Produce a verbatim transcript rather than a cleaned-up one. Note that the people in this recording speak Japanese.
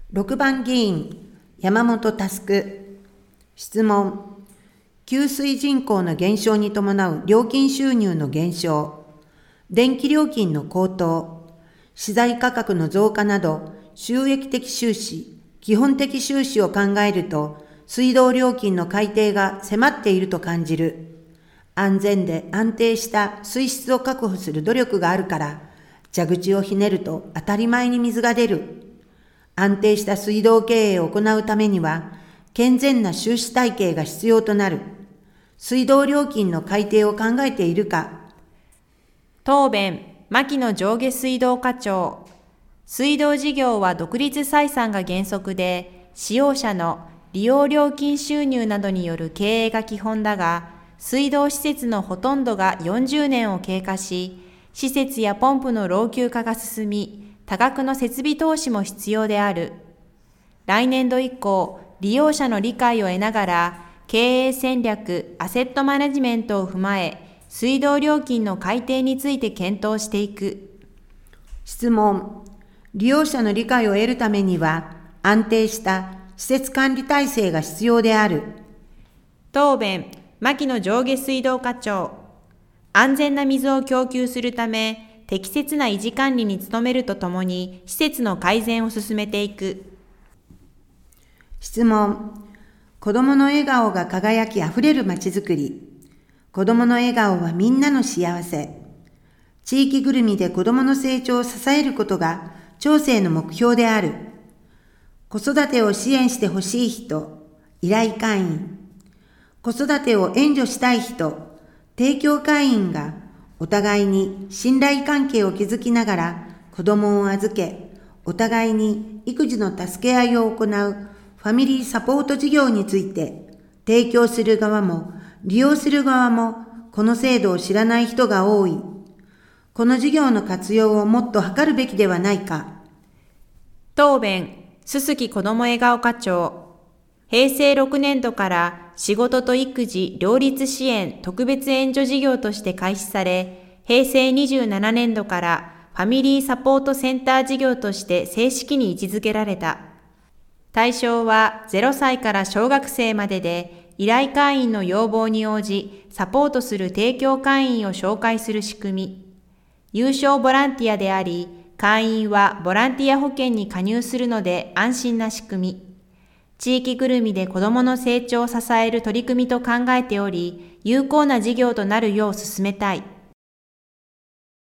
ろくばん議員、山本佑。質問。給水人口の減少に伴う料金収入の減少、電気料金の高騰、資材価格の増加など、収益的収支、基本的収支を考えると、水道料金の改定が迫っていると感じる。安全で安定した水質を確保する努力があるから、蛇口をひねると当たり前に水が出る。安定した水道経営を行うためには、健全な収支体系が必要となる。水道料金の改定を考えているか。 答弁、牧野上下水道課長。水道事業は独立採算が原則で、使用者の利用料金収入などによる経営が基本だが、水道施設のほとんどがよんじゅうねんを経過し、施設やポンプの老朽化が進み、多額の設備投資も必要である。来年度以降、利用者の理解を得ながら、経営戦略、アセットマネジメントを踏まえ、水道料金の改定について検討していく。 質問。利用者の理解を得るためには、安定した施設管理体制が必要である。 答弁、牧野上下水道課長。安全な水を供給するため、適切な維持管理に努めるとともに、施設の改善を進めていく。 質問。子どもの笑顔が輝きあふれるまちづくり。子どもの笑顔はみんなの幸せ。地域ぐるみで子どもの成長を支えることが町政の目標である。子育てを支援してほしい人、依頼会員。子育てを援助したい人、提供会員がお互いに信頼関係を築きながら子どもを預け、お互いに育児の助け合いを行うファミリーサポート事業について、提供する側も利用する側もこの制度を知らない人が多い。この事業の活用をもっと図るべきではないか。 答弁、鈴木子ども笑顔課長。へいせいろくねんどから仕事と育児両立支援特別援助事業として開始され、へいせいにじゅうななねんどからファミリーサポートセンター事業として正式に位置づけられた。対象はゼロさいから小学生までで、依頼会員の要望に応じ、サポートする提供会員を紹介する仕組み。有償ボランティアであり、会員はボランティア保険に加入するので安心な仕組み。地域ぐるみで子どもの成長を支える取り組みと考えており、有効な事業となるよう進めたい。